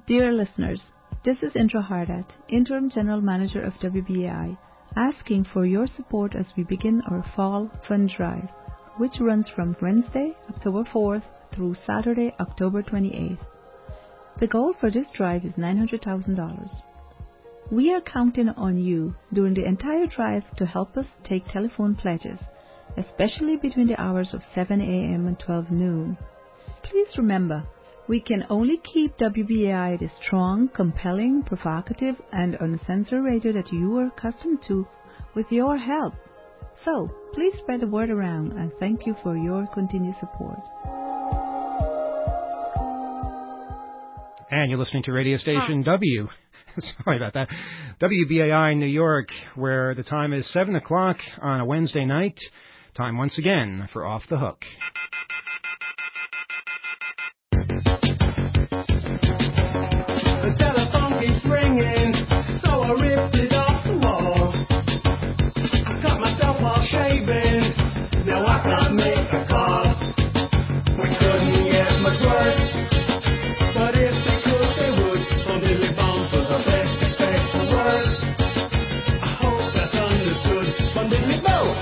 Dear listeners, this is Indra Hardat, Interim General Manager of WBAI, asking for your support as we begin our Fall Fund Drive, which runs from Wednesday, October 4th through Saturday, October 28th. The goal for this drive is $900,000. We are counting on you during the entire drive to help us take telephone pledges, especially between the hours of 7 a.m. and 12 noon. Please remember, we can only keep WBAI the strong, compelling, provocative, and uncensored radio that you are accustomed to with your help. So, please spread the word around, and thank you for your continued support. And you're listening to radio station Sorry about that. WBAI New York, where the time is 7 o'clock on a Wednesday night. Time once again for Off the Hook. The telephone keeps ringing, so I ripped it off the wall. I cut myself while shaving, now I can't make a call. We couldn't get much worse, but if they could, they would. From Billy Bones was the best, expect the worst. I hope that's understood from Billy Bones.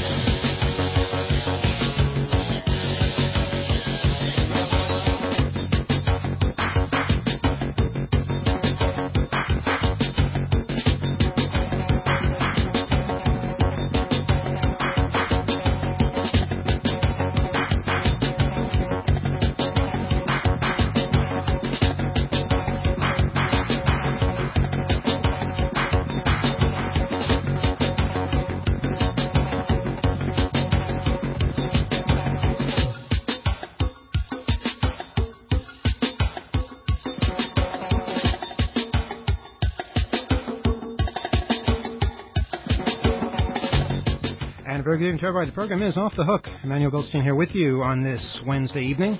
Very good evening to everybody. The program is Off the Hook. Emmanuel Goldstein here with you on this Wednesday evening.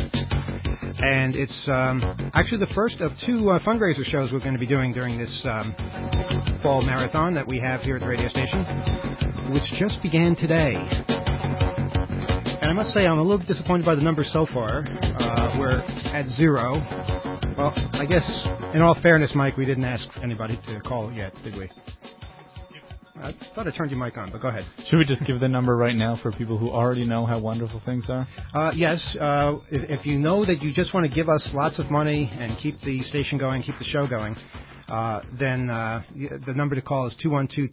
And it's actually the first of two fundraiser shows we're going to be doing during this fall marathon that we have here at the radio station, which just began today. And I must say I'm a little disappointed by the numbers so far. We're at 0. Well, I guess in all fairness, Mike, we didn't ask anybody to call yet, did we? I thought I turned your mic on, but go ahead. Should we just give the number right now for people who already know how wonderful things are? Yes. If you know that you just want to give us lots of money and keep the station going, keep the show going, then the number to call is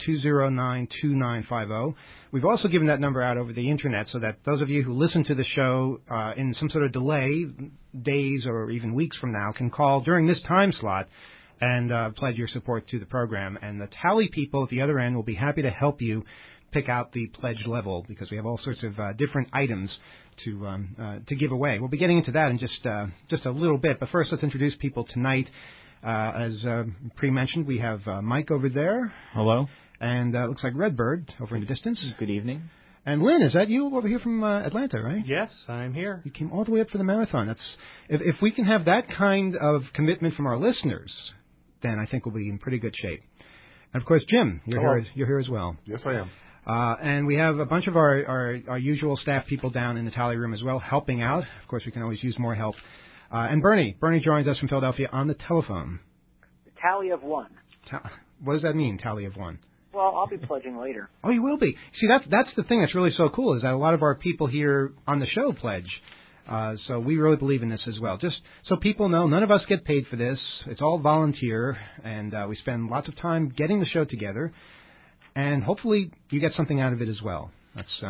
212-209-2950. We've also given that number out over the Internet so that those of you who listen to the show in some sort of delay, days or even weeks from now, can call during this time slot and pledge your support to the program. And the tally people at the other end will be happy to help you pick out the pledge level, because we have all sorts of different items to give away. We'll be getting into that in just a little bit. But first, let's introduce people tonight. As pre-mentioned, we have Mike over there. Hello. And looks like Redbird over in the distance. Good evening. And Lynn, is that you over here from Atlanta, right? Yes, I'm here. You came all the way up for the marathon. That's if we can have that kind of commitment from our listeners, then I think we'll be in pretty good shape. And, of course, Jim, you're here as well. Yes, I am. And we have a bunch of our usual staff people down in the tally room as well, helping out. Of course, we can always use more help. And Bernie joins us from Philadelphia on the telephone. Tally of 1. What does that mean, tally of 1? Well, I'll be pledging later. Oh, you will be. See, that's the thing that's really so cool, is that a lot of our people here on the show pledge. So we really believe in this as well. Just so people know, none of us get paid for this. It's all volunteer, and we spend lots of time getting the show together. And hopefully you get something out of it as well. That's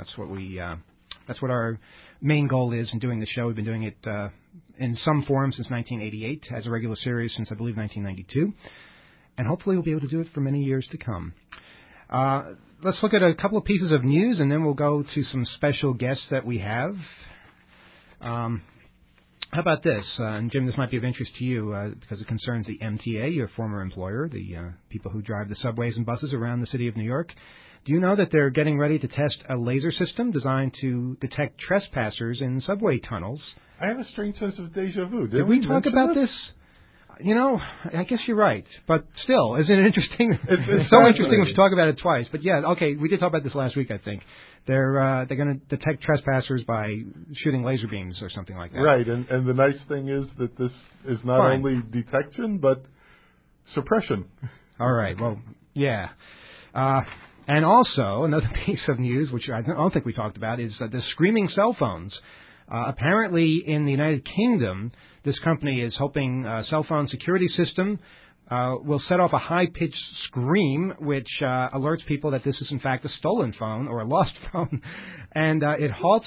what our main goal is in doing the show. We've been doing it in some form since 1988, as a regular series since, I believe, 1992. And hopefully we'll be able to do it for many years to come. Let's look at a couple of pieces of news, and then we'll go to some special guests that we have. How about this? And Jim, this might be of interest to you because it concerns the MTA, your former employer, the people who drive the subways and buses around the city of New York. Do you know that they're getting ready to test a laser system designed to detect trespassers in subway tunnels? I have a strange sense of deja vu. Did we talk about this? You know, I guess you're right, but still, isn't it interesting? It's so interesting we should talk about it twice. But yeah, okay, we did talk about this last week, I think. They're going to detect trespassers by shooting laser beams or something like that. Right, and the nice thing is that this is not only detection but suppression. All right, well, yeah. And also, another piece of news, which I don't think we talked about, is the screaming cell phones. Apparently, in the United Kingdom, this company is hoping a cell phone security system will set off a high-pitched scream, which alerts people that this is, in fact, a stolen phone or a lost phone. And it halts,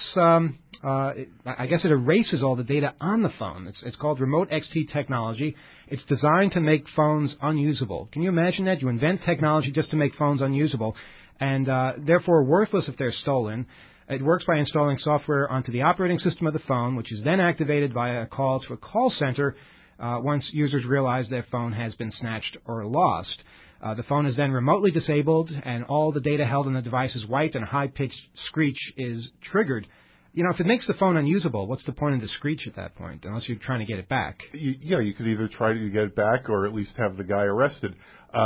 I guess it erases all the data on the phone. It's called Remote XT technology. It's designed to make phones unusable. Can you imagine that? You invent technology just to make phones unusable and therefore worthless if they're stolen. It works by installing software onto the operating system of the phone, which is then activated via a call to a call center once users realize their phone has been snatched or lost. The phone is then remotely disabled, and all the data held on the device is wiped, and a high-pitched screech is triggered. You know, if it makes the phone unusable, what's the point of the screech at that point, unless you're trying to get it back? You could either try to get it back or at least have the guy arrested.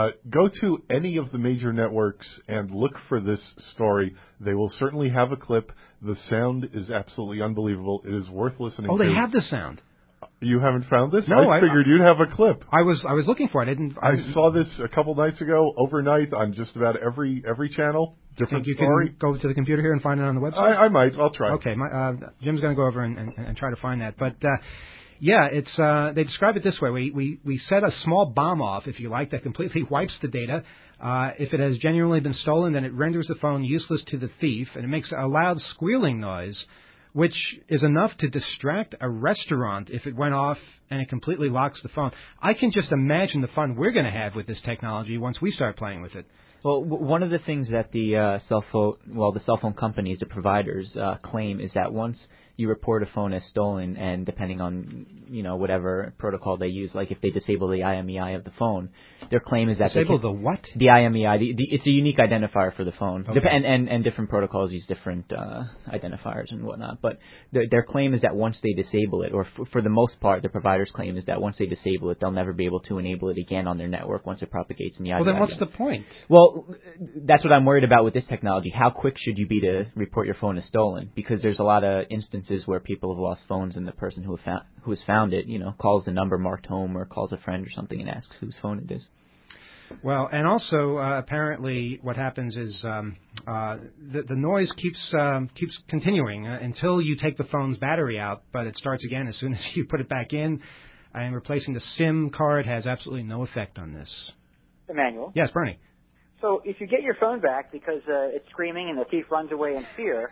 Go to any of the major networks and look for this story. They will certainly have a clip. The sound is absolutely unbelievable. It is worth listening to. Oh, they have the sound. You haven't found this? No, I figured you'd have a clip. I was looking for it. I saw this a couple nights ago, overnight, on just about every channel. Different think you story. can go to the computer here and find it on the website? I might. I'll try. Okay, Jim's going to go over and try to find that. But yeah, it's they describe it this way: we set a small bomb off, if you like, that completely wipes the data. If it has genuinely been stolen, then it renders the phone useless to the thief, and it makes a loud squealing noise, which is enough to distract a restaurant if it went off and it completely locks the phone. I can just imagine the fun we're going to have with this technology once we start playing with it. Well, one of the things that the cell phone companies, the providers, claim is that once you report a phone as stolen, and depending on whatever protocol they use, like if they disable the IMEI of the phone, their claim is that disable the what? The IMEI. It's a unique identifier for the phone, okay. and different protocols use different identifiers and whatnot. But their claim is that once they disable it, or for the most part, the provider's claim is that once they disable it, they'll never be able to enable it again on their network once it propagates. Well, then what's the point? Well, that's what I'm worried about with this technology. How quick should you be to report your phone as stolen? Because there's a lot of instances where people have lost phones, and the person who has found it, calls the number marked home or calls a friend or something and asks whose phone it is. Well, and also apparently what happens is the noise keeps continuing until you take the phone's battery out, but it starts again as soon as you put it back in. And replacing the SIM card has absolutely no effect on this. Emmanuel? Yes, Bernie. So if you get your phone back because it's screaming and the thief runs away in fear,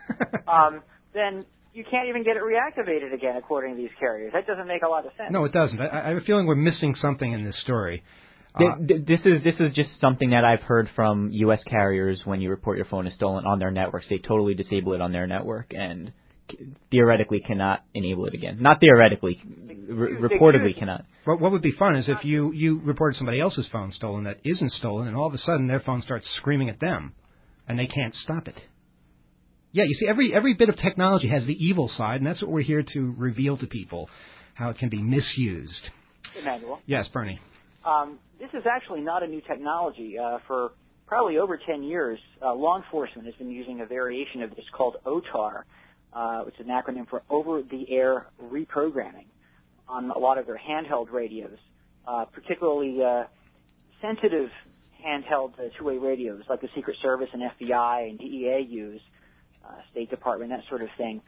then you can't even get it reactivated again, according to these carriers. That doesn't make a lot of sense. No, it doesn't. I have a feeling we're missing something in this story. This is just something that I've heard from U.S. carriers when you report your phone as stolen on their networks. They totally disable it on their network and theoretically cannot enable it again. Not theoretically, reportedly cannot. What would be fun is if you reported somebody else's phone stolen that isn't stolen, and all of a sudden their phone starts screaming at them, and they can't stop it. Yeah, you see, every bit of technology has the evil side, and that's what we're here to reveal to people, how it can be misused. Emmanuel? Yes, Bernie. This is actually not a new technology. For probably over 10 years, law enforcement has been using a variation of this called OTAR, which is an acronym for over-the-air reprogramming, on a lot of their handheld radios, particularly sensitive handheld two-way radios like the Secret Service and FBI and DEA use, State Department, that sort of thing.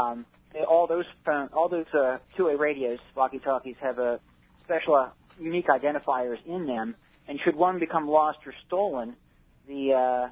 All those two-way radios, walkie-talkies, have a special unique identifiers in them, and should one become lost or stolen, the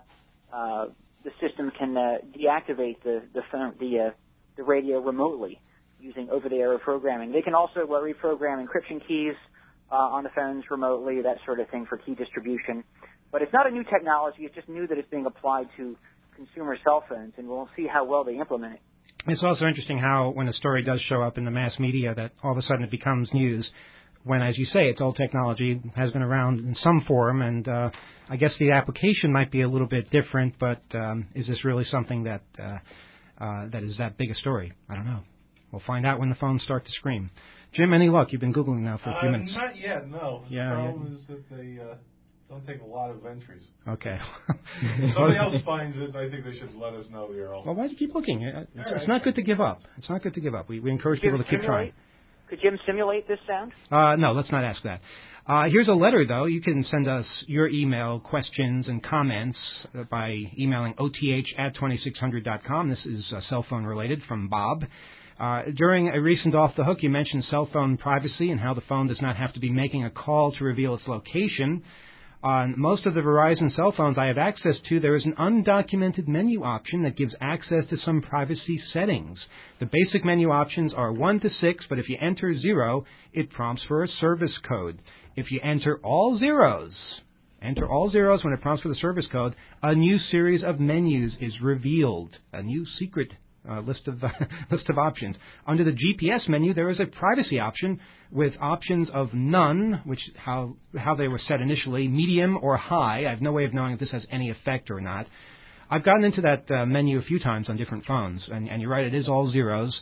system can deactivate the radio remotely using over-the-air reprogramming. They can also reprogram encryption keys on the phones remotely, that sort of thing, for key distribution. But it's not a new technology. It's just new that it's being applied to consumer cell phones, and we'll see how well they implement it. It's also interesting how when a story does show up in the mass media that all of a sudden it becomes news, when, as you say, it's old technology, has been around in some form, and I guess the application might be a little bit different, but is this really something that is that big a story? I don't know. We'll find out when the phones start to scream. Jim, any luck? You've been Googling now for a few minutes. Not yet, no. Yeah, the problem is that they don't take a lot of entries. Okay. If somebody else finds it, I think they should let us know, Errol. Well, why do you keep looking? It's right. not good to give up. It's not good to give up. We encourage people to keep trying. Could Jim simulate this sound? No, let's not ask that. Here's a letter, though. You can send us your email questions and comments by emailing oth@2600.com. This is cell phone related from Bob. During a recent Off the Hook, you mentioned cell phone privacy and how the phone does not have to be making a call to reveal its location. On most of the Verizon cell phones I have access to, there is an undocumented menu option that gives access to some privacy settings. The basic menu options are 1 to 6, but if you enter 0, it prompts for a service code. If you enter all zeros when it prompts for the service code, a new series of menus is revealed, a new secret list of options. Under the GPS menu, there is a privacy option with options of none, which how they were set initially, medium or high. I have no way of knowing if this has any effect or not. I've gotten into that menu a few times on different phones, and you're right, it is all zeros.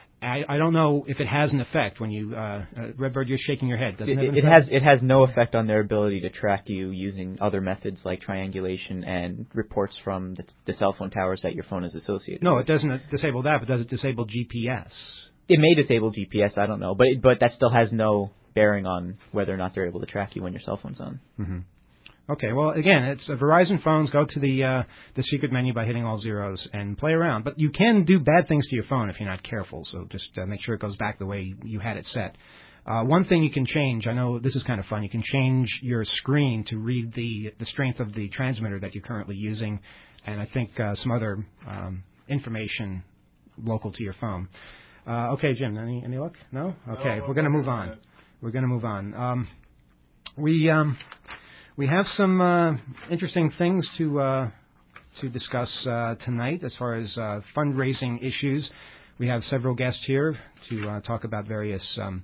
I don't know if it has an effect when you, Redbird, you're shaking your head. Doesn't it? It has no effect on their ability to track you using other methods like triangulation and reports from the cell phone towers that your phone is associated with. No, it doesn't disable that, but does it disable GPS? It may disable GPS, I don't know, but that still has no bearing on whether or not they're able to track you when your cell phone's on. Mm-hmm. Okay, well, again, it's Verizon phones. Go to the secret menu by hitting all zeros and play around. But you can do bad things to your phone if you're not careful, so just make sure it goes back the way you had it set. One thing you can change, I know this is kind of fun, you can change your screen to read the strength of the transmitter that you're currently using, and I think some other information local to your phone. Okay, Jim, any luck? No? Okay, we're going to move on. We're going to move on. We have some interesting things to discuss tonight as far as fundraising issues. We have several guests here to talk about various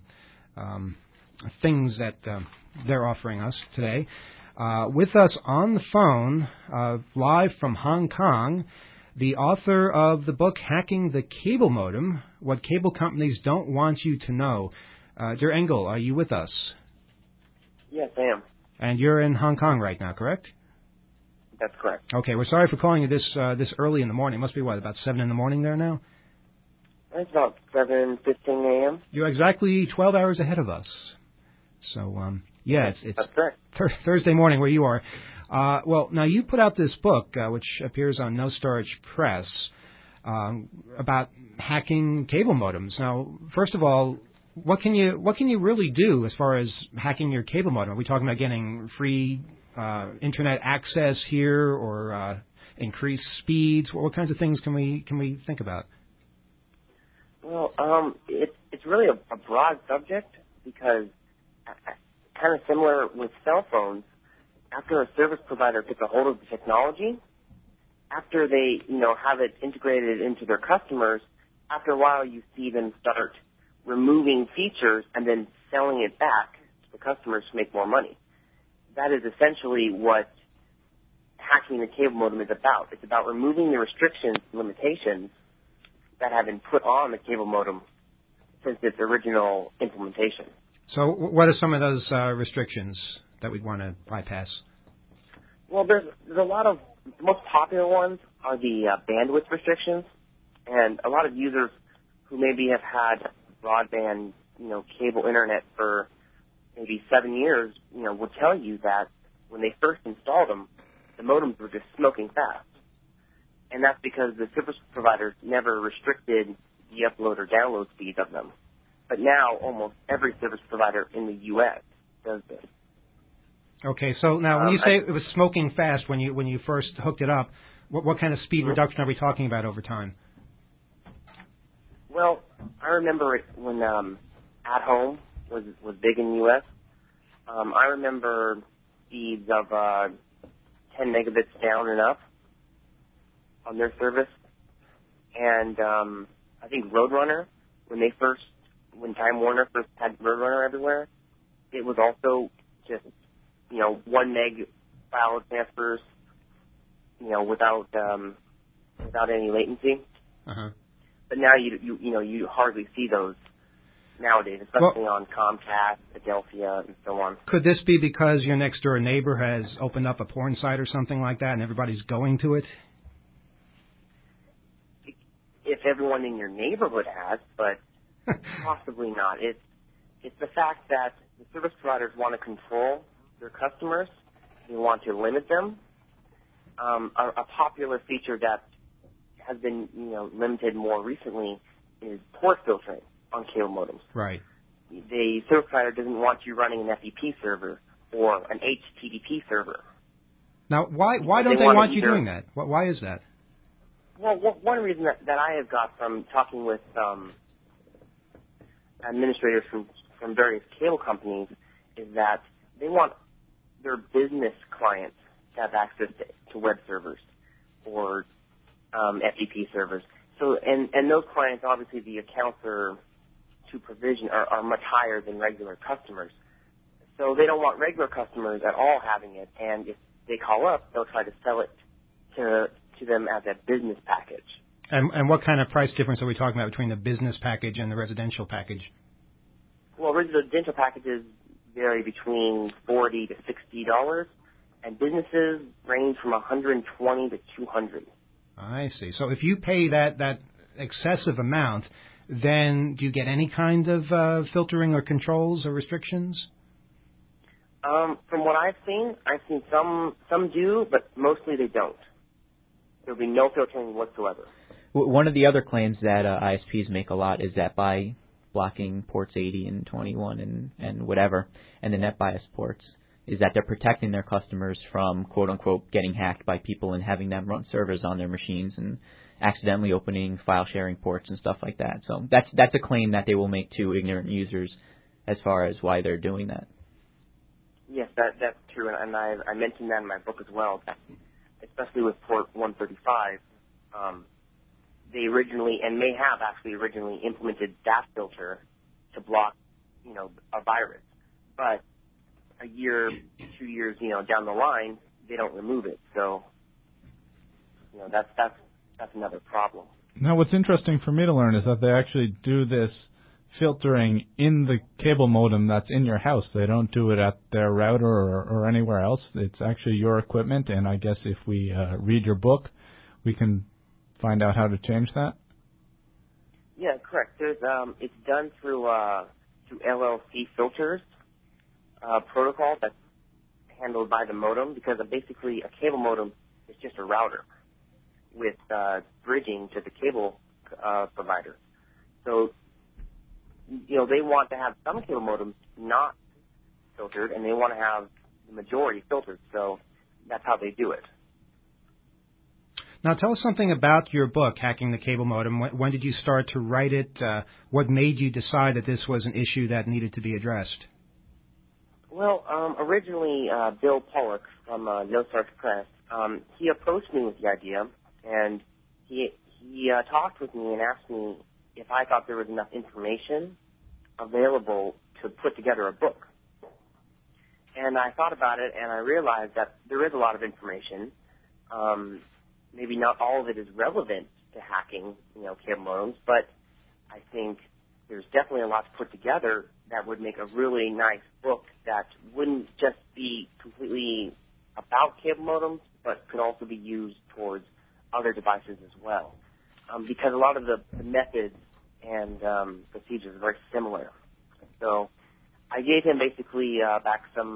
things that they're offering us today. With us on the phone, live from Hong Kong, the author of the book Hacking the Cable Modem, What Cable Companies Don't Want You to Know. Dear Engel, are you with us? Yes, I am. And you're in Hong Kong right now, correct? That's correct. Okay, we're sorry for calling you this early in the morning. It must be, about 7 in the morning there now? It's about 7:15 a.m. You're exactly 12 hours ahead of us. So, it's That's correct. Thursday morning where you are. Well, now you put out this book, which appears on No Storage Press, about hacking cable modems. Now, first of all, what can you really do as far as hacking your cable modem? Are we talking about getting free internet access here, or increased speeds? What kinds of things can we think about? Well, it's really a broad subject because kind of similar with cell phones. After a service provider gets a hold of the technology, after they have it integrated into their customers, after a while you see them start removing features and then selling it back to the customers to make more money. That is essentially what hacking the cable modem is about. It's about removing the restrictions, limitations that have been put on the cable modem since its original implementation. So what are some of those restrictions that we'd want to bypass? Well, there's a lot of, the most popular ones are the bandwidth restrictions, and a lot of users who maybe have had broadband, cable internet for maybe 7 years, will tell you that when they first installed them, the modems were just smoking fast. And that's because the service providers never restricted the upload or download speeds of them. But now almost every service provider in the U.S. does this. Okay, so now when you say it was smoking fast when you first hooked it up, what kind of speed reduction are we talking about over time? Well, I remember it when At Home was big in the U.S. I remember speeds of 10 megabits down and up on their service. And I think Roadrunner, when Time Warner first had Roadrunner everywhere, it was also just, 1 meg file transfers, without any latency. Uh-huh. but now you hardly see those nowadays, especially on Comcast, Adelphia, and so on. Could this be because your next door neighbor has opened up a porn site or something like that, and everybody's going to it? If everyone in your neighborhood has, but possibly not. It's the fact that the service providers want to control their customers. They want to limit them. A popular feature that has been limited more recently is port filtering on cable modems. Right. The service provider doesn't want you running an FTP server or an HTTP server. Now, why don't they want you doing that? Why is that? Well, one reason that I have got from talking with administrators from various cable companies is that they want their business clients to have access to web servers or FTP servers. So, and those clients, obviously, the accounts to provision are much higher than regular customers. So they don't want regular customers at all having it. And if they call up, they'll try to sell it to them as a business package. And what kind of price difference are we talking about between the business package and the residential package? Well, residential packages vary between $40 to $60, and businesses range from $120 to $200. I see. So if you pay that excessive amount, then do you get any kind of filtering or controls or restrictions? From what I've seen some do, but mostly they don't. There'll be no filtering whatsoever. One of the other claims that ISPs make a lot is that by blocking ports 80 and 21 and whatever, and the net bias ports, is that they're protecting their customers from, quote-unquote, getting hacked by people and having them run servers on their machines and accidentally opening file-sharing ports and stuff like that. So that's a claim that they will make to ignorant users as far as why they're doing that. Yes, that's true, and I mentioned that in my book as well, especially with port 135. They originally, and may have actually originally, implemented that filter to block, a virus. But a year, 2 years, down the line, they don't remove it. So, that's another problem. Now, what's interesting for me to learn is that they actually do this filtering in the cable modem that's in your house. They don't do it at their router or anywhere else. It's actually your equipment, and I guess if we read your book, we can find out how to change that? Yeah, correct. There's it's done through LLC filters protocol that's handled by the modem, because basically a cable modem is just a router with bridging to the cable provider. So, they want to have some cable modems not filtered, and they want to have the majority filtered. So that's how they do it. Now, tell us something about your book, Hacking the Cable Modem. When did you start to write it? What made you decide that this was an issue that needed to be addressed? Well, originally, Bill Pollock from No Starch Press, he approached me with the idea, and he talked with me and asked me if I thought there was enough information available to put together a book. And I thought about it, and I realized that there is a lot of information. Maybe not all of it is relevant to hacking, cable modems, but I think there's definitely a lot to put together that would make a really nice book that wouldn't just be completely about cable modems, but could also be used towards other devices as well. Because a lot of the methods and procedures are very similar. So I gave him basically back some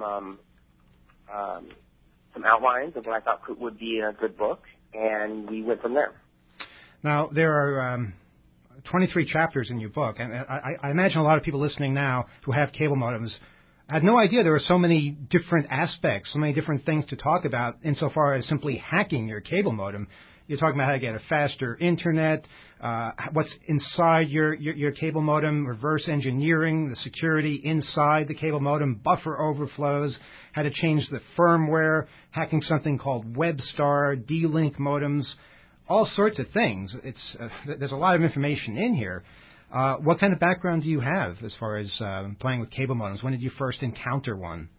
outlines of what I thought would be a good book, and we went from there. Now, there are 23 chapters in your book, and I imagine a lot of people listening now who have cable modems had no idea there were so many different aspects, so many different things to talk about insofar as simply hacking your cable modem. You're talking about how to get a faster internet, what's inside your cable modem, reverse engineering, the security inside the cable modem, buffer overflows, how to change the firmware, hacking something called WebStar, D-Link modems, all sorts of things. There's a lot of information in here. What kind of background do you have as far as playing with cable modems? When did you first encounter one?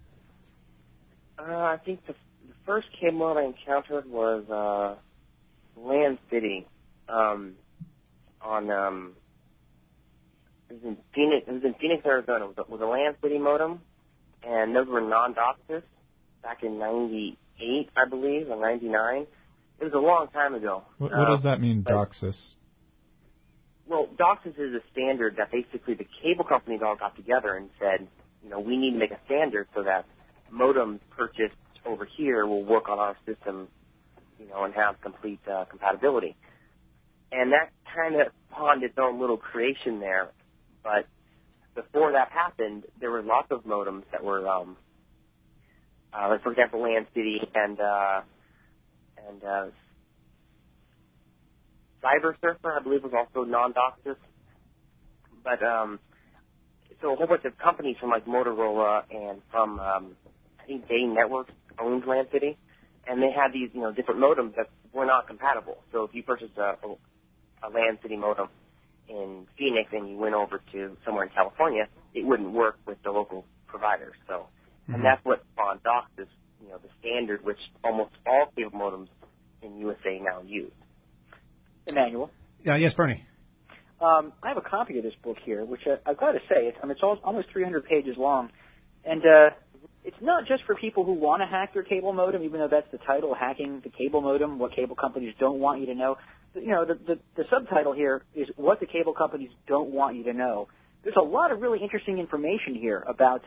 I think the first cable modem I encountered was Land City. on it was in Phoenix, Arizona. It was a Land City modem, and those were non-DOCSIS back in '98, I believe, or '99. It was a long time ago. What does that mean, DOCSIS? Well, DOCSIS is a standard that basically the cable companies all got together and said, we need to make a standard so that modems purchased over here will work on our system, and have complete compatibility. And that kind of spawned its own little creation there. But before that happened, there were lots of modems that were, like for example, Land City and Cyber Surfer, I believe, was also non-DOCSIS. But so a whole bunch of companies from like Motorola and from I think Bay Networks owns Land City, and they had these different modems that were not compatible. So if you purchased a Land City modem in Phoenix and you went over to somewhere in California, it wouldn't work with the local provider. So, and that's what spawned DOCSIS, the standard which almost all cable modems in USA now use. Emmanuel? Yes, Bernie. I have a copy of this book here, which I've got to say, it's almost 300 pages long. And it's not just for people who want to hack their cable modem, even though that's the title, Hacking the Cable Modem, What Cable Companies Don't Want You to Know. The subtitle here is What the Cable Companies Don't Want You to Know. There's a lot of really interesting information here about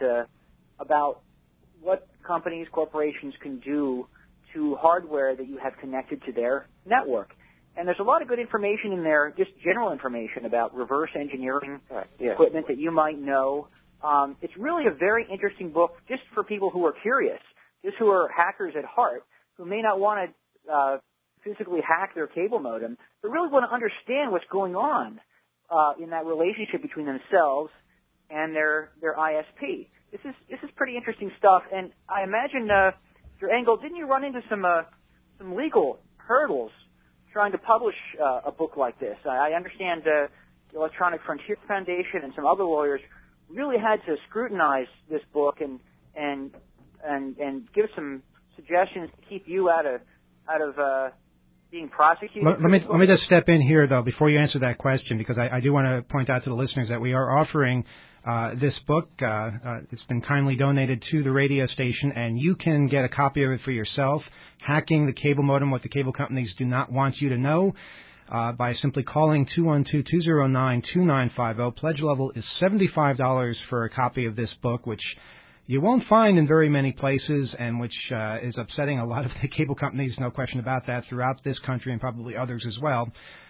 what companies, corporations can do to hardware that you have connected to their network. And there's a lot of good information in there, just general information about reverse engineering equipment that you might know. It's really a very interesting book just for people who are curious, just who are hackers at heart, who may not want to physically hack their cable modem, but really want to understand what's going on in that relationship between themselves and their ISP. This is pretty interesting stuff, and I imagine, Engel, didn't you run into some legal hurdles trying to publish a book like this? I understand the Electronic Frontier Foundation and some other lawyers really had to scrutinize this book and give some suggestions to keep you out of being prosecuted. Let me just step in here, though, before you answer that question, because I do want to point out to the listeners that we are offering this book. It's been kindly donated to the radio station, and you can get a copy of it for yourself, Hacking the Cable Modem, What the Cable Companies Do Not Want You to Know, by simply calling 212-209-2950. Pledge level is $75 for a copy of this book, which you won't find in very many places, and which is upsetting a lot of the cable companies, no question about that, throughout this country and probably others as well.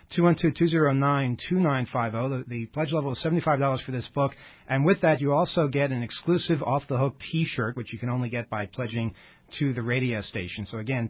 212-209-2950. The pledge level is $75 for this book, and with that you also get an exclusive Off the Hook T-shirt, which you can only get by pledging to the radio station. So again,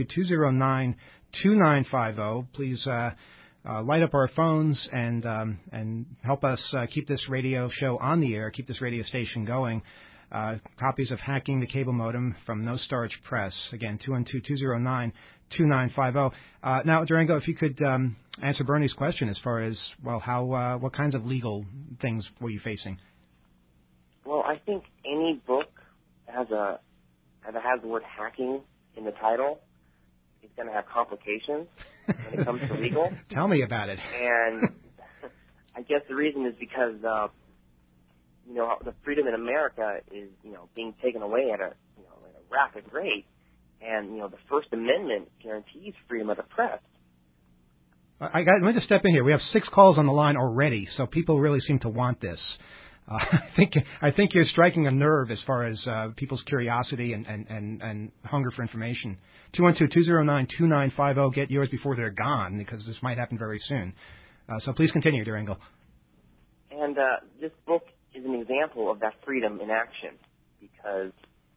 212-209-2950. Please light up our phones and help us keep this radio show on the air, keep this radio station going. Copies of Hacking the Cable Modem from No Starch Press. Again, 212-209-2950. Now, Durango, if you could answer Bernie's question as far as, what kinds of legal things were you facing? Well, I think any book that has the word hacking in the title is going to have complications when it comes to legal. Tell me about it. And I guess the reason is because the freedom in America is, being taken away at a rapid rate, and the First Amendment guarantees freedom of the press. Let me just step in here. We have 6 calls on the line already, so people really seem to want this. I think you're striking a nerve as far as people's curiosity and hunger for information. 212-209-2950. Get yours before they're gone, because this might happen very soon. So please continue, Durango. And this book is an example of that freedom in action, because,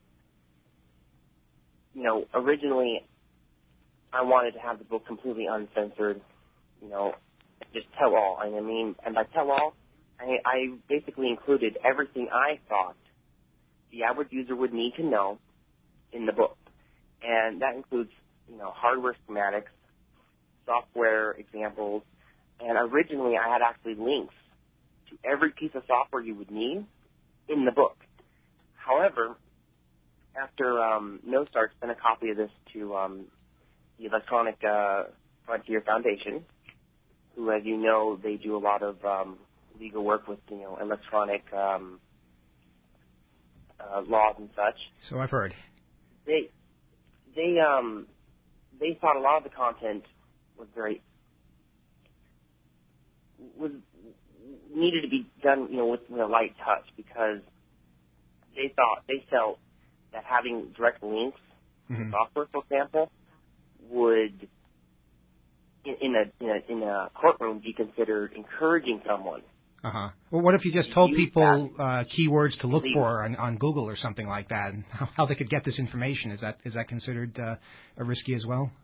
originally I wanted to have the book completely uncensored, just tell all. And by tell all, I basically included everything I thought the average user would need to know in the book. And that includes, hardware schematics, software examples, and originally I had actually links to every piece of software you would need in the book. However, after No Start sent a copy of this to the Electronic Frontier Foundation, who, as you know, they do a lot of legal work with, electronic laws and such. So I've heard. They thought a lot of the content needed to be done, with a light touch, because they felt that having direct links to software, for example, would in a courtroom be considered encouraging someone. Uh-huh. Well, what if you just told people keywords to look for on Google or something like that, and how they could get this information? Is that considered risky as well?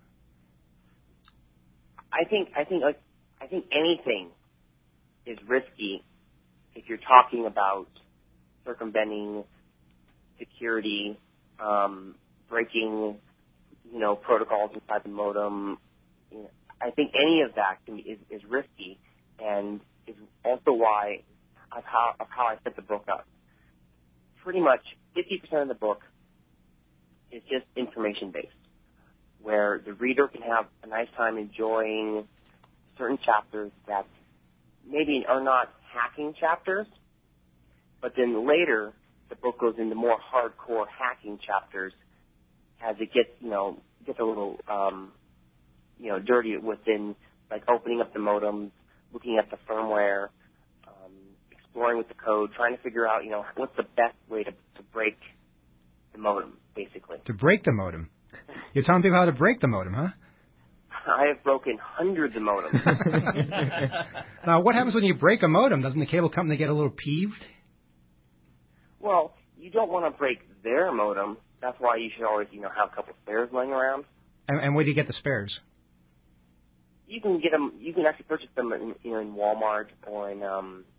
I think anything is risky if you're talking about circumventing security, breaking, protocols inside the modem. I think any of that is risky, and is also why of how I set the book up. Pretty much 50% of the book is just information based, where the reader can have a nice time enjoying certain chapters that maybe are not hacking chapters, but then later the book goes into more hardcore hacking chapters as it gets a little dirty within, like opening up the modems, looking at the firmware, exploring with the code, trying to figure out what's the best way to break the modem, basically. To break the modem? You're telling people how to break the modem, huh? I have broken hundreds of modems. Now, what happens when you break a modem? Doesn't the cable company get a little peeved? Well, you don't want to break their modem. That's why you should always, have a couple spares laying around. And where do you get the spares? You can get them. You can actually purchase them in Walmart or in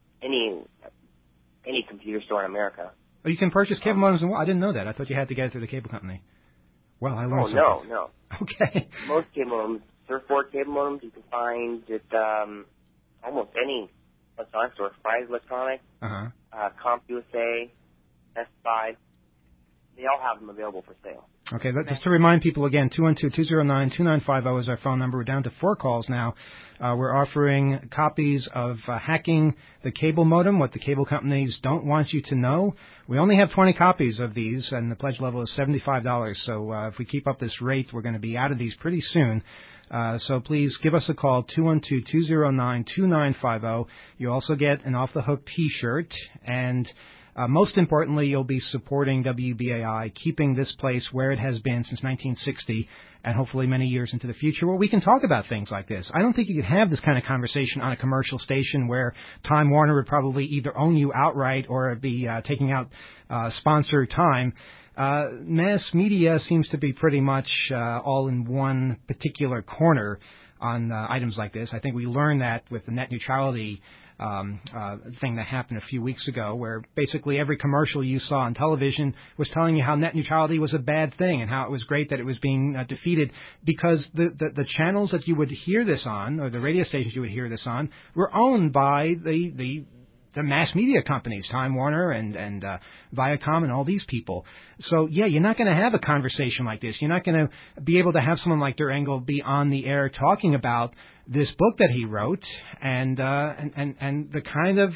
any computer store in America. Oh, you can purchase cable modems. I didn't know that. I thought you had to get it through the cable company. Well, I learned something. No. Okay. Most cable modems, surfboard cable modems, you can find at almost any electronics store. Fry's Electronics, CompUSA, Best Buy. They all have them available for sale. Okay, just to remind people again, 212-209-2950 is our phone number. We're down to 4 calls now. We're offering copies of Hacking the Cable Modem, What the Cable Companies Don't Want You to Know. We only have 20 copies of these, and the pledge level is $75. So if we keep up this rate, we're going to be out of these pretty soon. So please give us a call, 212-209-2950. You also get an Off the Hook T-shirt, and most importantly, you'll be supporting WBAI, keeping this place where it has been since 1960 and hopefully many years into the future where we can talk about things like this. I don't think you could have this kind of conversation on a commercial station where Time Warner would probably either own you outright or be taking out sponsor time. Mass media seems to be pretty much all in one particular corner on items like this. I think we learned that with the net neutrality thing that happened a few weeks ago, where basically every commercial you saw on television was telling you how net neutrality was a bad thing and how it was great that it was being defeated, because the channels that you would hear this on, or the radio stations you would hear this on, were owned by the mass media companies, Time Warner and Viacom and all these people. So, yeah, you're not going to have a conversation like this. You're not going to be able to have someone like Der Engel be on the air talking about this book that he wrote and the kind of,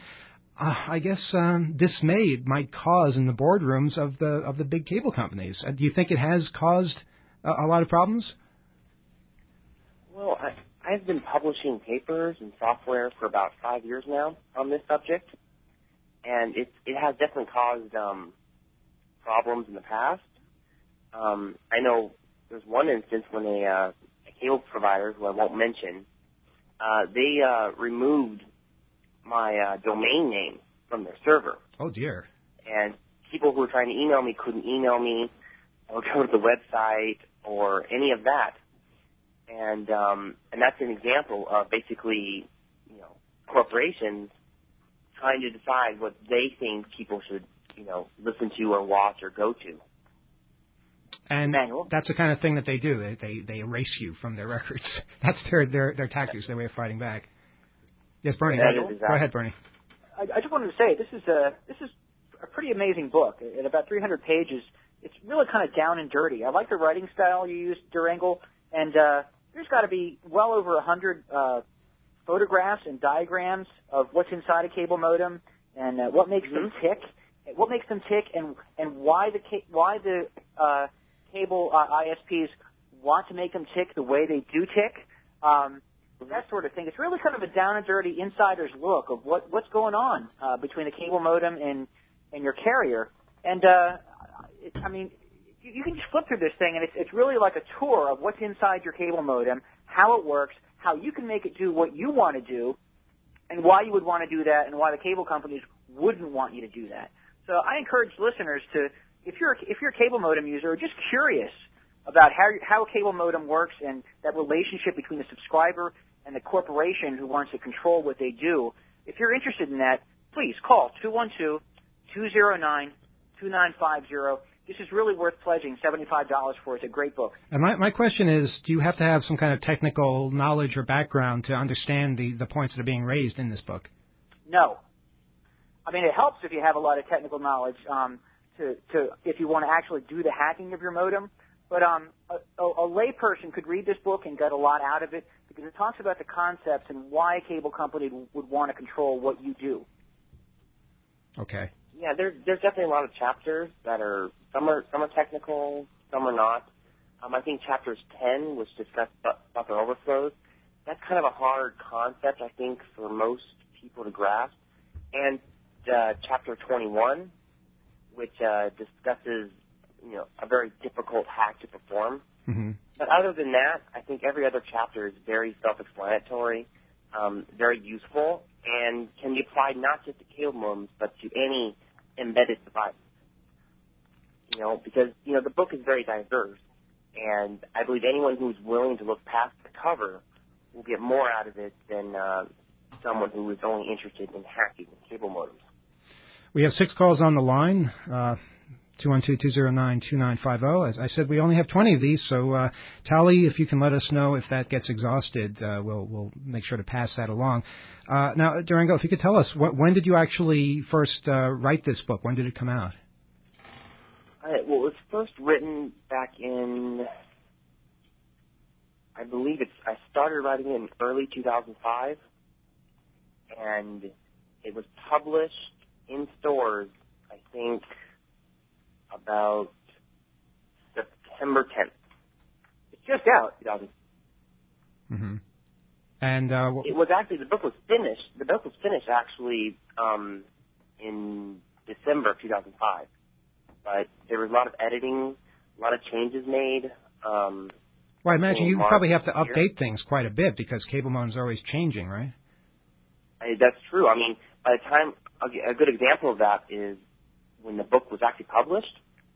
dismay it might cause in the boardrooms of the big cable companies. Do you think it has caused a lot of problems? Well, I've been publishing papers and software for about 5 years now on this subject, and it has definitely caused problems in the past. I know there's one instance when a cable provider, who I won't mention, they removed my domain name from their server. Oh, dear. And people who were trying to email me couldn't email me or go to the website or any of that. And that's an example of basically, corporations trying to decide what they think people should, listen to or watch or go to. And Manual. That's the kind of thing that they do. They erase you from their records. That's their tactics, their way of fighting back. Yes, Bernie. Go ahead, Bernie. I just wanted to say this is a pretty amazing book. At about 300 pages, it's really kind of down and dirty. I like the writing style you used, Der Engel, and there's got to be well over 100 photographs and diagrams of what's inside a cable modem and what makes them tick, and why the cable ISPs want to make them tick the way they do tick. That sort of thing. It's really kind of a down and dirty insider's look of what's going on between a cable modem and your carrier. And I mean, you can just flip through this thing, and it's really like a tour of what's inside your cable modem, how it works, how you can make it do what you want to do, and why you would want to do that, and why the cable companies wouldn't want you to do that. So I encourage listeners to, if you're a cable modem user, or just curious about how a cable modem works and that relationship between the subscriber and the corporation who wants to control what they do, if you're interested in that, please call 212-209-2950. This is really worth pledging $75 for. It's a great book. And my question is, do you have to have some kind of technical knowledge or background to understand the points that are being raised in this book? No. I mean, it helps if you have a lot of technical knowledge if you want to actually do the hacking of your modem. But a layperson could read this book and get a lot out of it because it talks about the concepts and why a cable company would want to control what you do. Okay. Yeah, there's definitely a lot of chapters that are some are technical, some are not. I think chapters 10, which discuss buffer overflows, that's kind of a hard concept, I think, for most people to grasp. And chapter 21, which discusses a very difficult hack to perform. Mm-hmm. But other than that, I think every other chapter is very self-explanatory, very useful, and can be applied not just to cable modems, but to any embedded device. Because the book is very diverse, and I believe anyone who's willing to look past the cover will get more out of it than someone who is only interested in hacking cable modems. We have 6 calls on the line. 212-209-2950. As I said, we only have 20 of these, so Tally, if you can let us know if that gets exhausted, we'll make sure to pass that along. Now, Durango, if you could tell us, when did you actually first write this book? When did it come out? Well, it was first written back in, I believe I started writing it in early 2005, and it was published in stores, I think, about September 10th. It's just out. 2000. Mm-hmm. And it was actually, the book was finished. The book was finished actually in December of 2005. But there was a lot of editing, a lot of changes made. Well, I imagine you probably have to update things quite a bit because cable modems are always changing, right? That's true. I mean, by the time, a good example of that is when the book was actually published,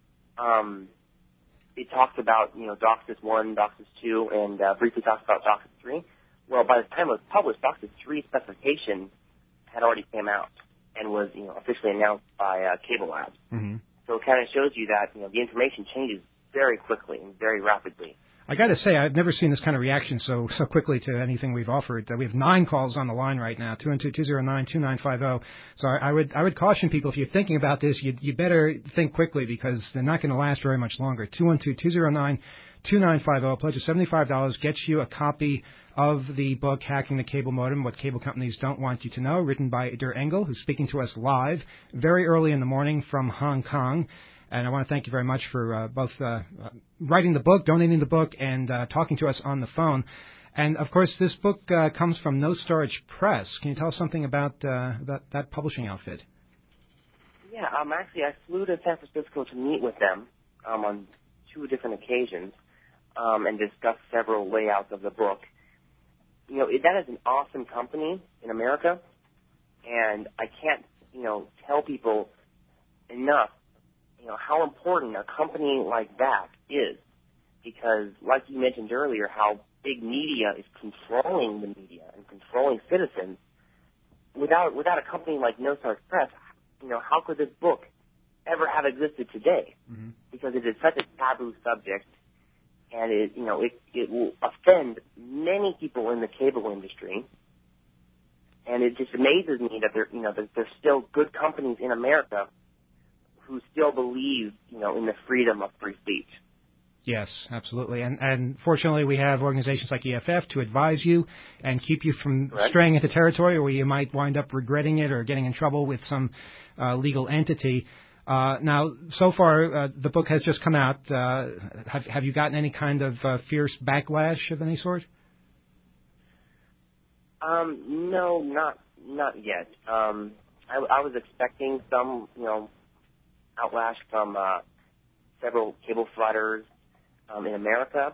it talks about, DOCSIS 1, DOCSIS 2, and briefly talks about DOCSIS 3. Well, by the time it was published, DOCSIS 3 specification had already came out and was, officially announced by Cable Labs. Mm-hmm. So it kind of shows you that, the information changes very quickly and very rapidly. I got to say, I've never seen this kind of reaction so quickly to anything we've offered. We have 9 calls on the line right now, 212-209-2950. So I would caution people, if you're thinking about this, you better think quickly because they're not going to last very much longer. 212-209-2950, pledge of $75 gets you a copy of the book, Hacking the Cable Modem, What Cable Companies Don't Want You to Know, written by Der Engel, who's speaking to us live very early in the morning from Hong Kong. And I want to thank you very much for both writing the book, donating the book, and talking to us on the phone. And, of course, this book comes from No Storage Press. Can you tell us something about that publishing outfit? Yeah, actually, I flew to San Francisco to meet with them on 2 different occasions and discuss several layouts of the book. That is an awesome company in America, and I can't, tell people enough how important a company like that is, because, like you mentioned earlier, how big media is controlling the media and controlling citizens. Without a company like No Storage Press, how could this book ever have existed today? Mm-hmm. Because it is such a taboo subject, and it will offend many people in the cable industry. And it just amazes me that there's still good companies in America who still believe, in the freedom of free speech. Yes, absolutely. And fortunately, we have organizations like EFF to advise you and keep you from straying into territory where you might wind up regretting it or getting in trouble with some legal entity. Now, so far, the book has just come out. Have you gotten any kind of fierce backlash of any sort? No, not yet. I was expecting some, outlash from several cable providers in America,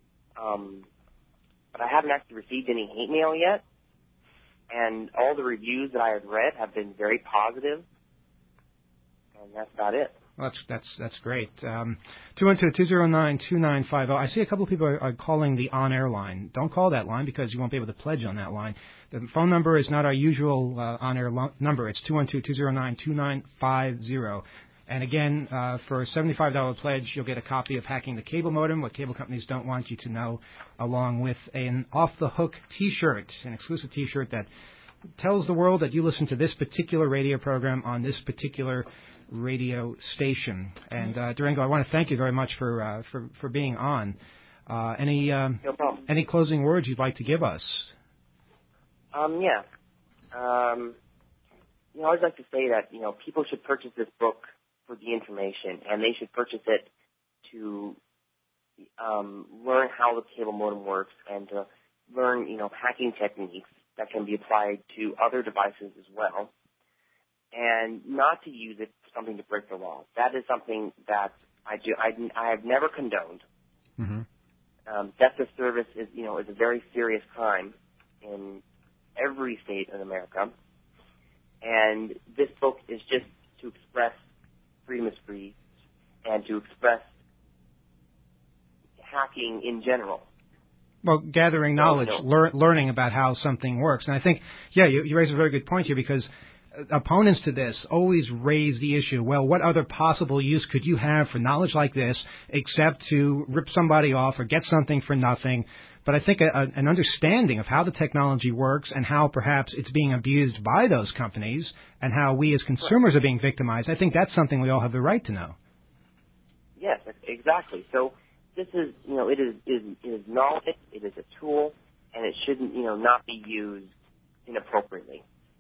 but I haven't actually received any hate mail yet. And all the reviews that I have read have been very positive, and that's about it. Well, that's great. 212-209-2950. I see a couple of people are calling the on-air line. Don't call that line because you won't be able to pledge on that line. The phone number is not our usual on-air number. It's 212-209-2950. And again, for a $75 pledge, you'll get a copy of Hacking the Cable Modem, What Cable Companies Don't Want You to Know, along with an off-the-hook T-shirt, an exclusive T-shirt that tells the world that you listen to this particular radio program on this particular radio station. And Durango, I want to thank you very much for being on. Any closing words you'd like to give us? Yeah. I always like to say that people should purchase this book for the information, and they should purchase it to learn how the cable modem works and to learn hacking techniques that can be applied to other devices as well, and not to use it for something to break the law. That is something that I have never condoned. Mm-hmm. Theft of service is a very serious crime in every state in America, and this book is just to express freedom of speech and to express hacking in general. Well, gathering knowledge, learning about how something works. And I think, you raise a very good point here, because opponents to this always raise the issue, well, what other possible use could you have for knowledge like this except to rip somebody off or get something for nothing? But I think an understanding of how the technology works and how perhaps it's being abused by those companies and how we as consumers are being victimized, I think that's something we all have the right to know. Yes, exactly. So this is, it is knowledge, it is a tool, and it shouldn't, not be used inappropriately.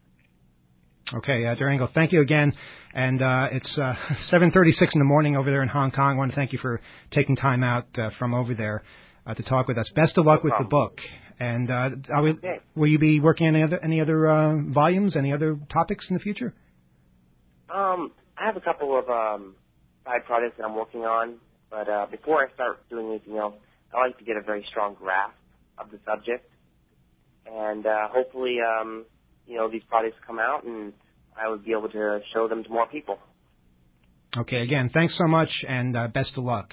Okay, Durango, thank you again. And it's 7:36 in the morning over there in Hong Kong. I want to thank you for taking time out from over there to talk with us. Best of luck with the book. And will you be working on any other volumes, any other topics in the future? I have a couple of side projects that I'm working on, but before I start doing anything else, I like to get a very strong grasp of the subject, and hopefully, these projects come out, and I would be able to show them to more people. Okay, again, thanks so much, and best of luck.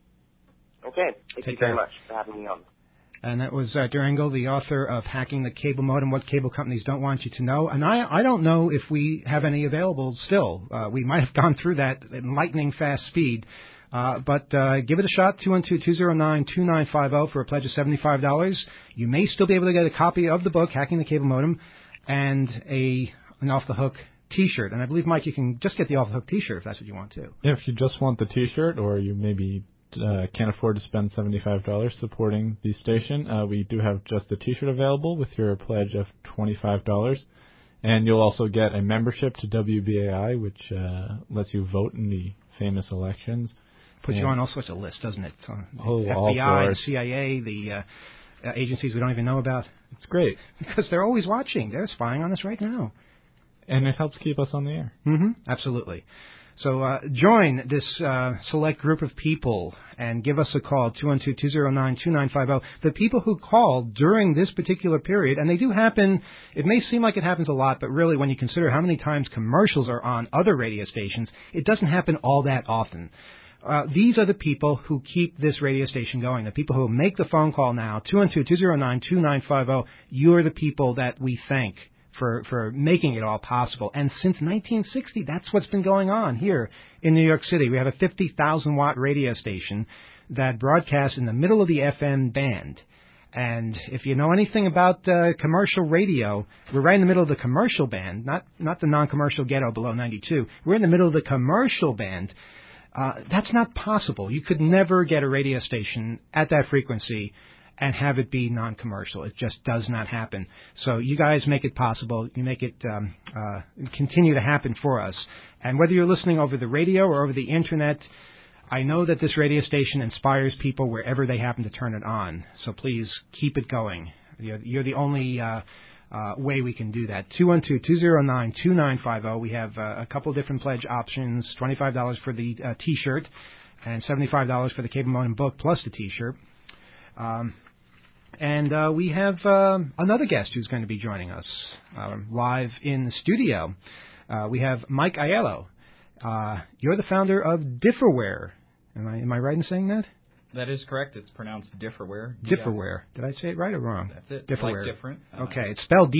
Okay, thank you very much for having me on. And that was Durango, the author of Hacking the Cable Modem, What Cable Companies Don't Want You to Know. And I don't know if we have any available still. We might have gone through that at lightning fast speed. But give it a shot, 212-209-2950 for a pledge of $75. You may still be able to get a copy of the book, Hacking the Cable Modem, and an off-the-hook T-shirt. And I believe, Mike, you can just get the off-the-hook T-shirt if that's what you want to. If you just want the T-shirt, or you maybe can't afford to spend $75 supporting the station, we do have just the T-shirt available with your pledge of $25. And you'll also get a membership to WBAI, which lets you vote in the famous elections. Puts you on all sorts of lists, doesn't it? All FBI, the sorts. CIA, the agencies we don't even know about. It's great. Because they're always watching. They're spying on us right now. And it helps keep us on the air. Mm-hmm. Absolutely. So join this select group of people and give us a call, 212-209-2950. The people who call during this particular period, and they do happen, it may seem like it happens a lot, but really when you consider how many times commercials are on other radio stations, it doesn't happen all that often. These are the people who keep this radio station going, the people who make the phone call now, 212-209-2950. You're the people that we thank for making it all possible. And since 1960, that's what's been going on here in New York City. We have a 50,000-watt radio station that broadcasts in the middle of the FM band. And if you know anything about commercial radio, we're right in the middle of the commercial band, not the non-commercial ghetto below 92. We're in the middle of the commercial band. That's not possible. You could never get a radio station at that frequency and have it be non-commercial. It just does not happen. So you guys make it possible. You make it continue to happen for us. And whether you're listening over the radio or over the Internet, I know that this radio station inspires people wherever they happen to turn it on. So please keep it going. You're the only way we can do that. 212-209-2950. We have a couple different pledge options, $25 for the T-shirt and $75 for the Cable Modem book plus the T-shirt. And we have another guest who's going to be joining us live in the studio. We have Mike Aiello. You're the founder of Differware. Am I right in saying that? That is correct. It's pronounced Differware. Differware. Did I say it right or wrong? That's it. Differware. Like different. Okay. It's spelled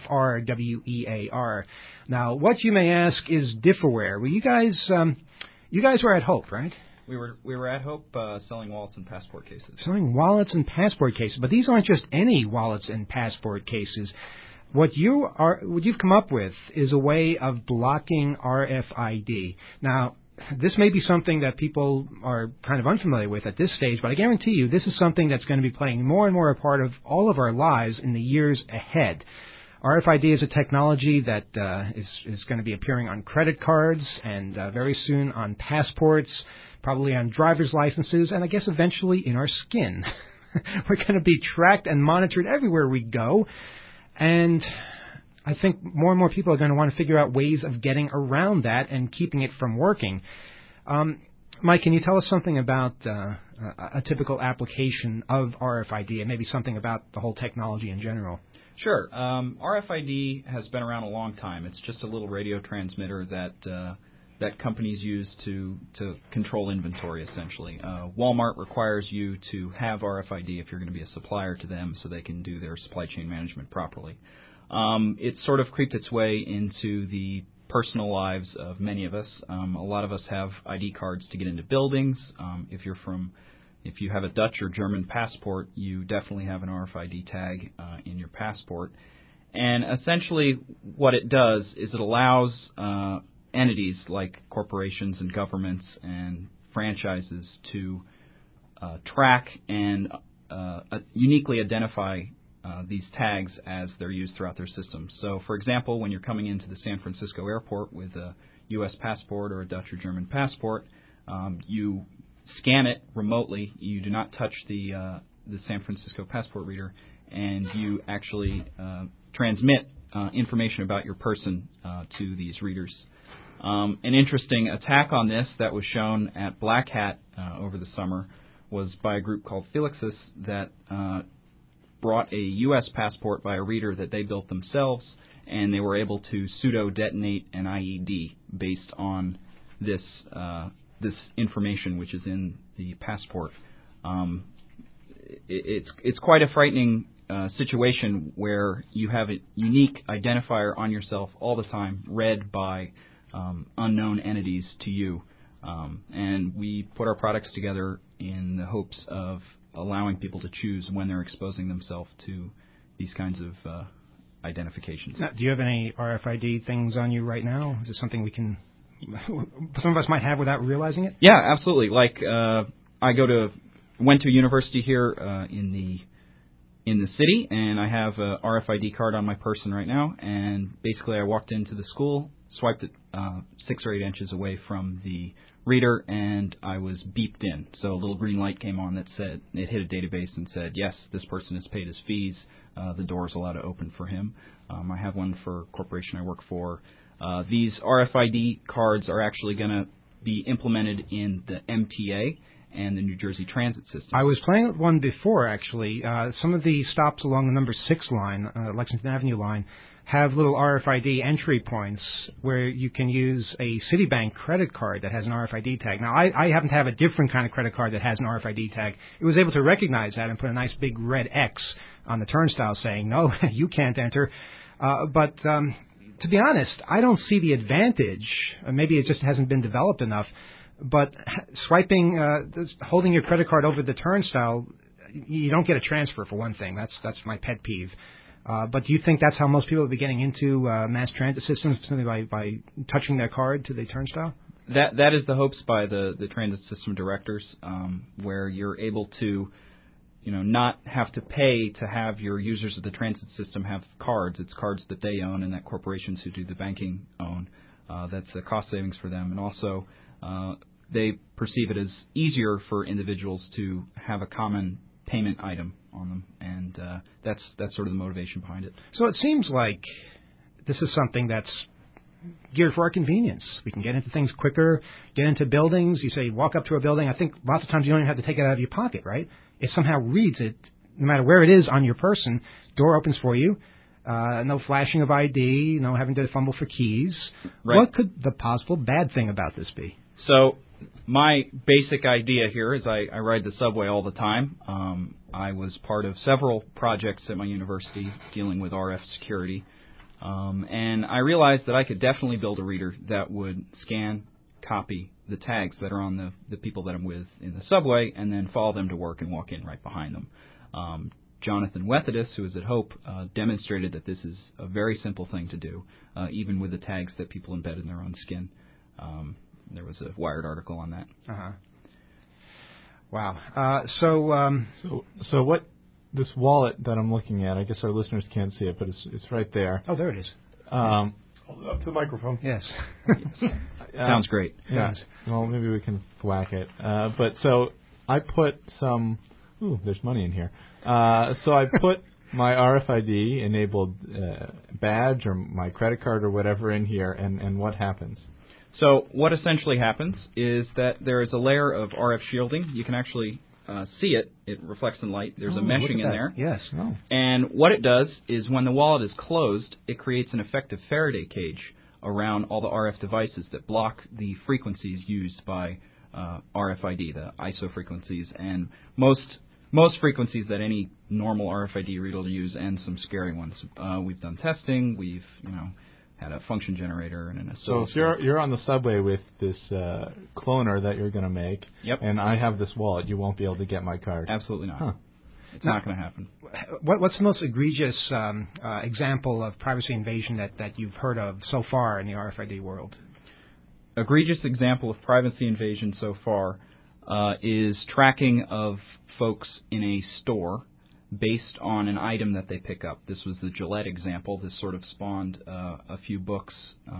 Diffrwear. Now, what you may ask is Differware. Well, you guys were at Hope, right? We were at Hope selling wallets and passport cases. Selling wallets and passport cases, but these aren't just any wallets and passport cases. What you've come up with is a way of blocking RFID. Now, this may be something that people are kind of unfamiliar with at this stage, but I guarantee you this is something that's going to be playing more and more a part of all of our lives in the years ahead. RFID is a technology that is going to be appearing on credit cards and very soon on passports, probably on driver's licenses, and I guess eventually in our skin. We're going to be tracked and monitored everywhere we go, and I think more and more people are going to want to figure out ways of getting around that and keeping it from working. Mike, can you tell us something about a typical application of RFID and maybe something about the whole technology in general? Sure. RFID has been around a long time. It's just a little radio transmitter that companies use to control inventory, essentially. Walmart requires you to have RFID if you're going to be a supplier to them so they can do their supply chain management properly. It's sort of creeped its way into the personal lives of many of us. A lot of us have ID cards to get into buildings. If you have a Dutch or German passport, you definitely have an RFID tag in your passport. And essentially what it does is it allows entities like corporations and governments and franchises to track and uniquely identify these tags as they're used throughout their system. So, for example, when you're coming into the San Francisco airport with a U.S. passport or a Dutch or German passport, you scan it remotely. You do not touch the San Francisco passport reader, and you actually transmit information about your person to these readers. An interesting attack on this that was shown at Black Hat over the summer was by a group called Felixus that brought a U.S. passport by a reader that they built themselves, and they were able to pseudo-detonate an IED based on this information which is in the passport. It's quite a frightening situation where you have a unique identifier on yourself all the time, read by unknown entities to you. And we put our products together in the hopes of allowing people to choose when they're exposing themselves to these kinds of identifications. Now, do you have any RFID things on you right now? Is it something we can... some of us might have without realizing it? Yeah, absolutely. Like I went to a university here in the city, and I have a RFID card on my person right now. And basically, I walked into the school, swiped it 6 or 8 inches away from the reader, and I was beeped in. So a little green light came on that said it hit a database and said, yes, this person has paid his fees. The door is allowed to open for him. I have one for a corporation I work for. These RFID cards are actually going to be implemented in the MTA and the New Jersey Transit system. I was playing with one before, actually. Some of the stops along the number 6 line, Lexington Avenue line, have little RFID entry points where you can use a Citibank credit card that has an RFID tag. Now, I happen to have a different kind of credit card that has an RFID tag. It was able to recognize that and put a nice big red X on the turnstile saying, no, you can't enter. But to be honest, I don't see the advantage. Maybe it just hasn't been developed enough. But swiping, holding your credit card over the turnstile, you don't get a transfer for one thing. That's my pet peeve. But do you think that's how most people will be getting into mass transit systems, simply by touching their card to the turnstile? That is the hopes by the transit system directors, where you're able to, not have to pay to have your users of the transit system have cards. It's cards that they own and that corporations who do the banking own. That's a cost savings for them. And also, they perceive it as easier for individuals to have a common payment item on them. And that's sort of the motivation behind it. So it seems like this is something that's geared for our convenience. We can get into things quicker, get into buildings. You say walk up to a building. I think lots of times you don't even have to take it out of your pocket, right? It somehow reads it, no matter where it is on your person. Door opens for you. No flashing of ID, no having to fumble for keys. Right. What could the possible bad thing about this be? So my basic idea here is I ride the subway all the time. I was part of several projects at my university dealing with RF security. And I realized that I could definitely build a reader that would scan, copy the tags that are on the people that I'm with in the subway and then follow them to work and walk in right behind them. Jonathan Wethedis, who is at Hope, demonstrated that this is a very simple thing to do, even with the tags that people embed in their own skin. There was a Wired article on that. Uh-huh. Wow. So what this wallet that I'm looking at, I guess our listeners can't see it, but it's right there. Oh, there it is. Hold it up to the microphone. Yes. Sounds great. Yes. Well, maybe we can whack it. But so I put some. Ooh, there's money in here. So I put my RFID enabled badge or my credit card or whatever in here, and what happens? So what essentially happens is that there is a layer of RF shielding. You can actually see it. It reflects in light. There's a meshing in there. Yes. Oh. And what it does is when the wallet is closed, it creates an effective Faraday cage around all the RF devices that block the frequencies used by RFID, the ISO frequencies, and most frequencies that any normal RFID reader will use, and some scary ones. We've done testing. We've had a function generator and an oscilloscope. So if you're on the subway with this cloner that you're going to make, yep, and I have this wallet, you won't be able to get my card. Absolutely not. Huh. It's not going to happen. What's the most egregious example of privacy invasion that you've heard of so far in the RFID world? Egregious example of privacy invasion so far is tracking of folks in a store based on an item that they pick up. This was the Gillette example. This sort of spawned a few books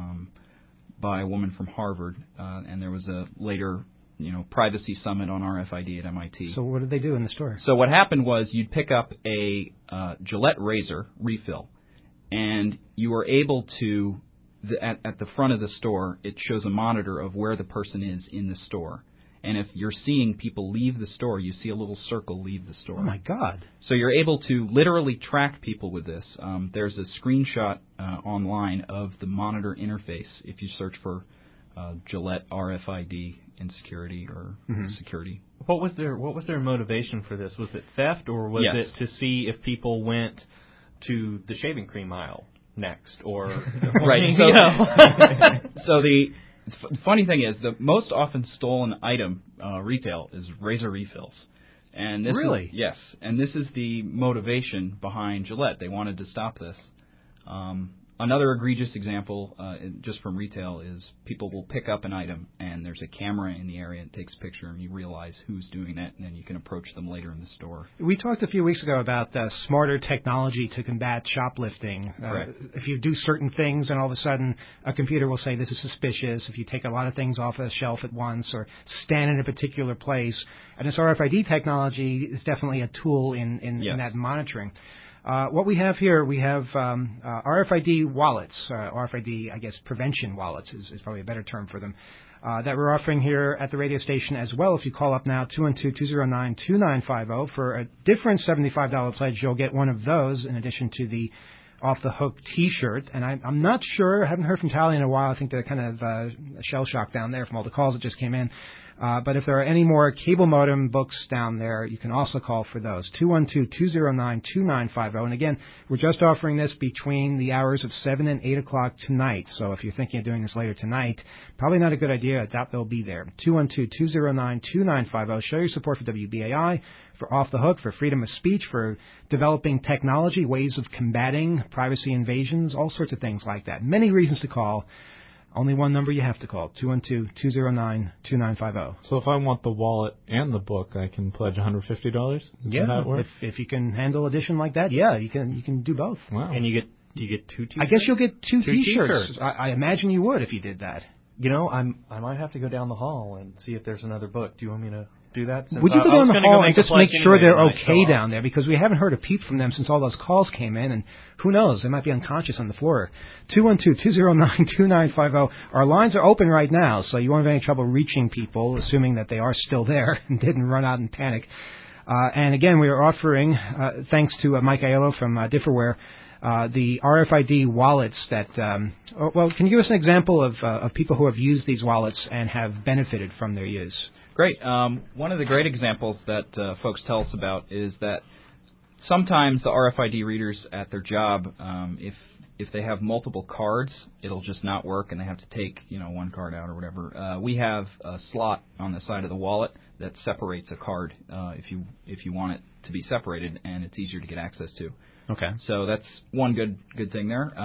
by a woman from Harvard, and there was a later privacy summit on RFID at MIT. So what did they do in the store? So what happened was you'd pick up a Gillette razor refill, and you were able to, at the front of the store, it shows a monitor of where the person is in the store. And if you're seeing people leave the store, you see a little circle leave the store. Oh, my God. So you're able to literally track people with this. There's a screenshot online of the monitor interface if you search for Gillette RFID insecurity or security. What was their motivation for this? Was it theft, or was Yes. it to see if people went to the shaving cream aisle next? Or Right. So the funny thing is, the most often stolen item retail is razor refills. And this Really? Yes. And this is the motivation behind Gillette. They wanted to stop this. Another egregious example, just from retail, is people will pick up an item and there's a camera in the area and takes a picture and you realize who's doing that, and then you can approach them later in the store. We talked a few weeks ago about smarter technology to combat shoplifting. If you do certain things and all of a sudden a computer will say this is suspicious, if you take a lot of things off a shelf at once or stand in a particular place. And this RFID technology is definitely a tool in that monitoring. What we have here, we have RFID wallets, RFID, I guess, prevention wallets is probably a better term for them, that we're offering here at the radio station as well. If you call up now, 212-209-2950, for a different $75 pledge, you'll get one of those in addition to the Off the Hook T-shirt. And I'm not sure, I haven't heard from Tally in a while. I think they're kind of shell-shocked down there from all the calls that just came in. But if there are any more cable modem books down there, you can also call for those, 212-209-2950. And again, we're just offering this between the hours of 7 and 8 o'clock tonight. So if you're thinking of doing this later tonight, probably not a good idea. I doubt they'll be there. 212-209-2950. Show your support for WBAI, for Off the Hook, for freedom of speech, for developing technology, ways of combating privacy invasions, all sorts of things like that. Many reasons to call. Only one number you have to call, 212-209-2950. So if I want the wallet and the book, I can pledge $150? Yeah, that work? if you can handle edition like that, yeah, you can do both. Wow. And you get two T-shirts? I guess you'll get two T-shirts. T-shirts. I imagine you would if you did that. You know, I might have to go down the hall and see if there's another book. Do you want me to do that? Would you go down the hall and just make sure they're anyway okay down there? Because we haven't heard a peep from them since all those calls came in, and who knows, they might be unconscious on the floor. 212-209-2950. Our lines are open right now, so you won't have any trouble reaching people, assuming that they are still there and didn't run out in panic. And again, we are offering, thanks to Mike Aiello from Differware, the RFID wallets that, well, can you give us an example of people who have used these wallets and have benefited from their use? Great. One of the great examples that folks tell us about is that sometimes the RFID readers at their job, if they have multiple cards, it'll just not work, and they have to take one card out or whatever. We have a slot on the side of the wallet that separates a card if you want it to be separated, and it's easier to get access to. Okay. So that's one good thing there.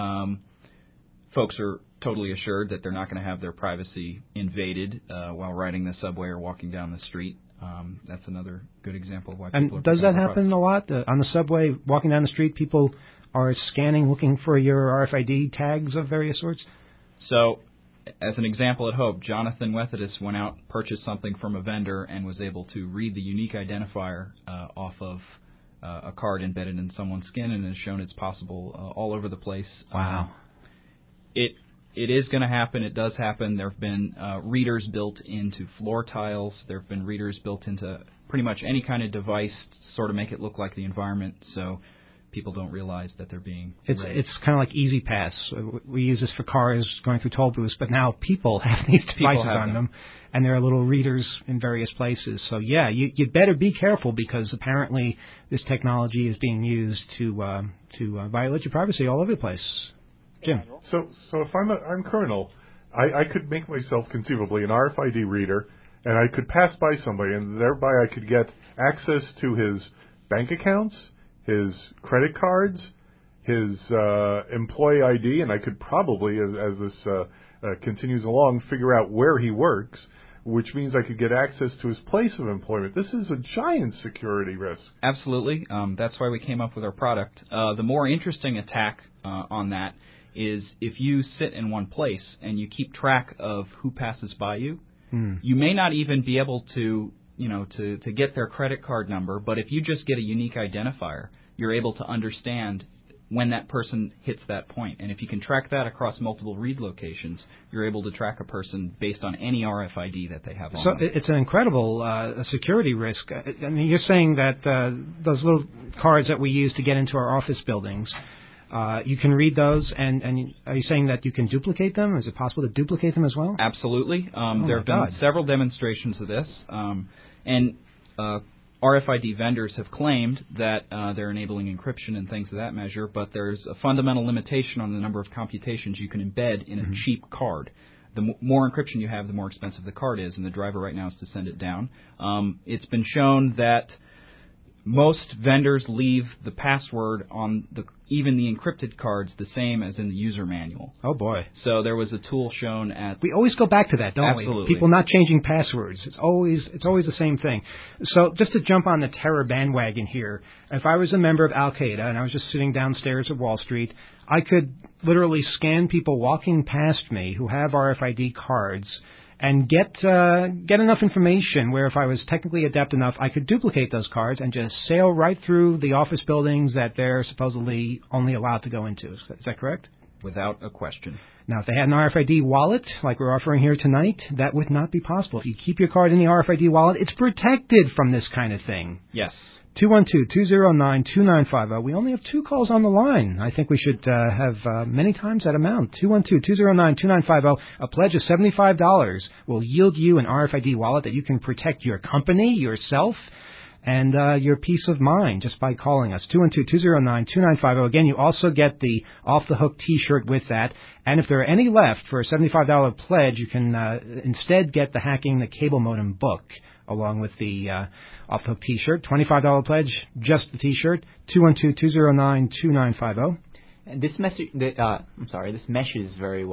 Folks are totally assured that they're not going to have their privacy invaded while riding the subway or walking down the street. That's another good example of why people are. And does that happen a lot? On the subway, walking down the street, people are scanning, looking for your RFID tags of various sorts? So, as an example at Hope, Jonathan Wethedis went out, purchased something from a vendor, and was able to read the unique identifier off of a card embedded in someone's skin, and has shown it's possible all over the place. Wow. It is going to happen. It does happen. There have been readers built into floor tiles. There have been readers built into pretty much any kind of device to sort of make it look like the environment, so people don't realize that they're being read. It's kind of like Easy Pass. We use this for cars going through toll booths, but now people have these devices on them, and there are little readers in various places. So yeah, you'd better be careful, because apparently this technology is being used to violate your privacy all over the place. Jim. So if I'm Colonel, I could make myself conceivably an RFID reader, and I could pass by somebody, and thereby I could get access to his bank accounts, his credit cards, his employee ID, and I could probably, as this continues along, figure out where he works, which means I could get access to his place of employment. This is a giant security risk. Absolutely. That's why we came up with our product. The more interesting attack on that is if you sit in one place and you keep track of who passes by you, you may not even be able to get their credit card number, but if you just get a unique identifier, you're able to understand when that person hits that point. And if you can track that across multiple read locations, you're able to track a person based on any RFID that they have on So them. it's an incredible security risk. I mean, you're saying that those little cards that we use to get into our office buildings, you can read those, and are you saying that you can duplicate them? Is it possible to duplicate them as well? Absolutely. There have been several demonstrations of this, and RFID vendors have claimed that they're enabling encryption and things of that measure, but there's a fundamental limitation on the number of computations you can embed in a cheap card. The more encryption you have, the more expensive the card is, and the driver right now is to send it down. It's been shown that most vendors leave the password on even the encrypted cards the same as in the user manual. Oh, boy. So there was a tool shown at... We always go back to that, don't we? Absolutely. People not changing passwords. It's always the same thing. So just to jump on the terror bandwagon here, if I was a member of Al-Qaeda and I was just sitting downstairs at Wall Street, I could literally scan people walking past me who have RFID cards and get enough information where if I was technically adept enough, I could duplicate those cards and just sail right through the office buildings that they're supposedly only allowed to go into. Is that correct? Without a question. Now, if they had an RFID wallet, like we're offering here tonight, that would not be possible. If you keep your card in the RFID wallet, it's protected from this kind of thing. Yes. 212-209-2950. We only have 2 calls on the line. I think we should have many times that amount. 212-209-2950. A pledge of $75 will yield you an RFID wallet that you can protect your company, yourself, and your peace of mind just by calling us. 212-209-2950. Again, you also get the Off the Hook T-shirt with that. And if there are any left for a $75 pledge, you can instead get the Hacking the Cable Modem book, along with the Off the Hook T-shirt. $25 pledge, just the T-shirt. 212-209-2950. And this meshes very well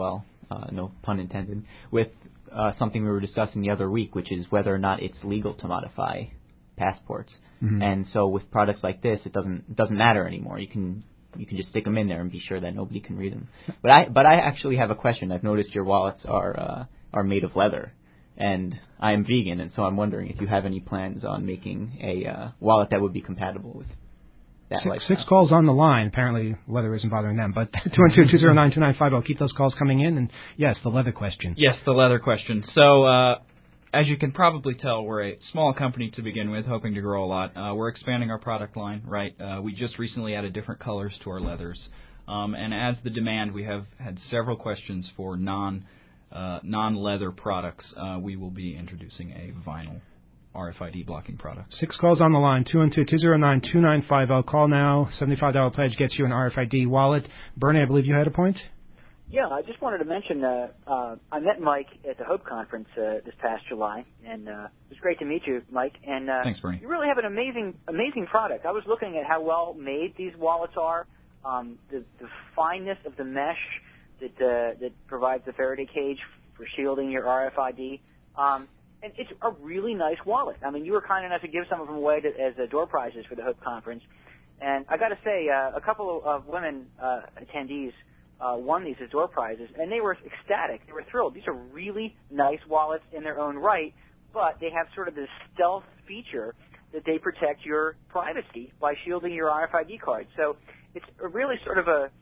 no pun intended, with something we were discussing the other week, which is whether or not it's legal to modify passports. Mm-hmm. And so with products like this, it doesn't matter anymore. You can just stick them in there and be sure that nobody can read them. But I actually have a question. I've noticed your wallets are made of leather, and I am vegan, and so I'm wondering if you have any plans on making a wallet that would be compatible with that lifestyle. 6 calls on the line. Apparently, weather isn't bothering them. But 212-209-2950. Keep those calls coming in. And yes, the leather question. Yes, the leather question. So, as you can probably tell, we're a small company to begin with, hoping to grow a lot. We're expanding our product line, right? We just recently added different colors to our leathers. And as the demand, we have had several questions for non-leather products. We will be introducing a vinyl RFID blocking product. 6 calls on the line, 212-209-2950. Call now. $75 pledge gets you an RFID wallet. Bernie, I believe you had a point? Yeah, I just wanted to mention I met Mike at the Hope Conference this past July, and it was great to meet you, Mike. And thanks, Bernie. You really have an amazing product. I was looking at how well made these wallets are, the fineness of the mesh that provides the Faraday cage for shielding your RFID. And it's a really nice wallet. I mean, you were kind enough to give some of them away as door prizes for the Hope Conference. And I got to say, a couple of women attendees won these as door prizes, and they were ecstatic. They were thrilled. These are really nice wallets in their own right, but they have sort of this stealth feature that they protect your privacy by shielding your RFID card. So it's really sort of a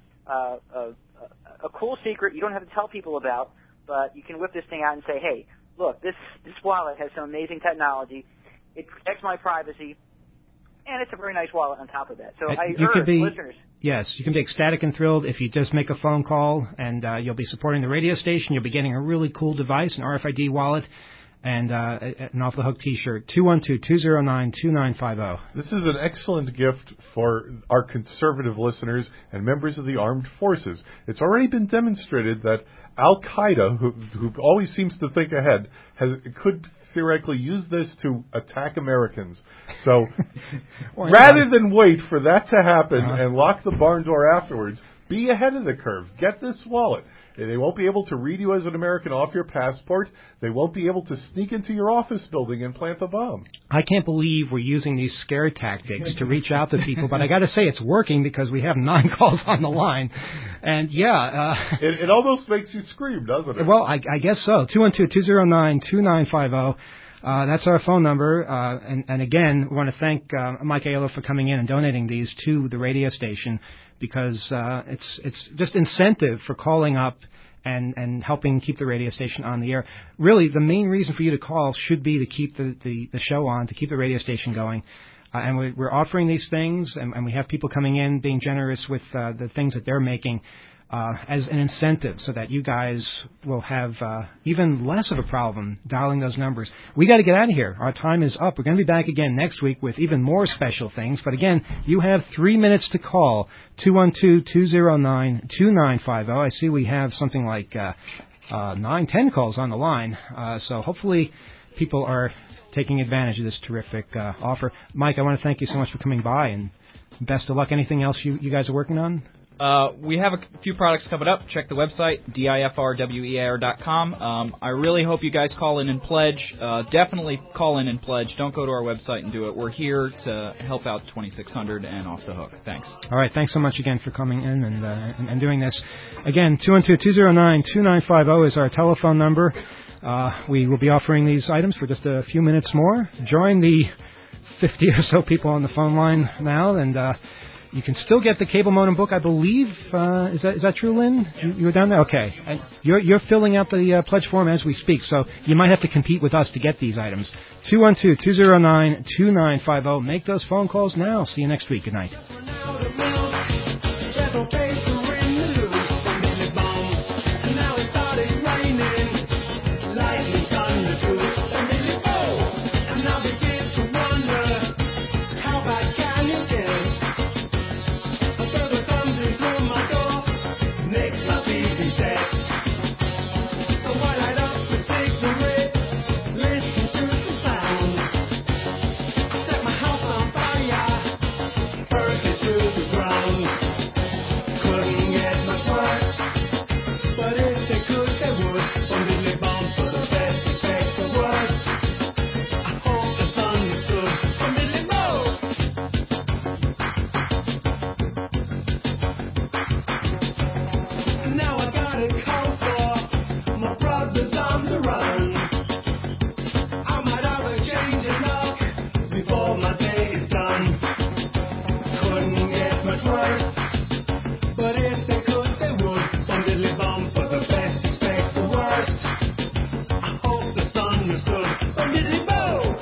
cool secret you don't have to tell people about, but you can whip this thing out and say, hey, look, this wallet has some amazing technology. It protects my privacy, and it's a very nice wallet on top of that. So I urge listeners. Yes, you can be ecstatic and thrilled if you just make a phone call, and you'll be supporting the radio station. You'll be getting a really cool device, an RFID wallet, and an Off the Hook T-shirt. 212-209-2950. This is an excellent gift for our conservative listeners and members of the armed forces. It's already been demonstrated that Al-Qaeda, who always seems to think ahead, could theoretically use this to attack Americans. So rather than wait for that to happen and lock the barn door afterwards, be ahead of the curve. Get this wallet. They won't be able to read you as an American off your passport. They won't be able to sneak into your office building and plant a bomb. I can't believe we're using these scare tactics to reach out to people, but I got to say it's working because we have 9 calls on the line. And, yeah. It almost makes you scream, doesn't it? Well, I guess so. 212-209-2950. That's our phone number. And again, we want to thank Mike Aiello for coming in and donating these to the radio station, because it's just incentive for calling up and helping keep the radio station on the air. Really, the main reason for you to call should be to keep the show on, to keep the radio station going. And we're offering these things, and we have people coming in being generous with the things that they're making as an incentive, so that you guys will have even less of a problem dialing those numbers. We got to get out of here. Our time is up. We're going to be back again next week with even more special things. But again, you have 3 minutes to call, 212-209-2950. I see we have something like 9-10 calls on the line. So hopefully people are taking advantage of this terrific offer. Mike, I want to thank you so much for coming by, and best of luck. Anything else you guys are working on? We have a few products coming up. Check the website, DIFRWEAR.com. I really hope you guys call in and pledge. Definitely call in and pledge. Don't go to our website and do it. We're here to help out 2600 and Off the Hook. Thanks. All right. Thanks so much again for coming in and doing this. Again, 212-209-2950 is our telephone number. We will be offering these items for just a few minutes more. Join the 50 or so people on the phone line now, and you can still get the cable modem book, I believe. Is that true, Lynn? You were down there? Okay. And you're filling out the pledge form as we speak, so you might have to compete with us to get these items. 212-209-2950. Make those phone calls now. See you next week. Good night. First first. I hope the sun is good. From Dizzy Bo.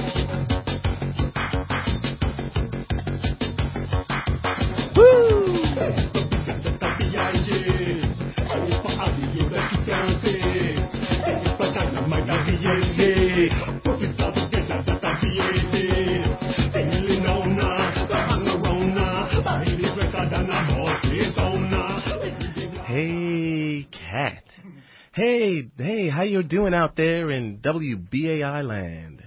Hey, Cat. Hey, how you doing out there in WBAI land?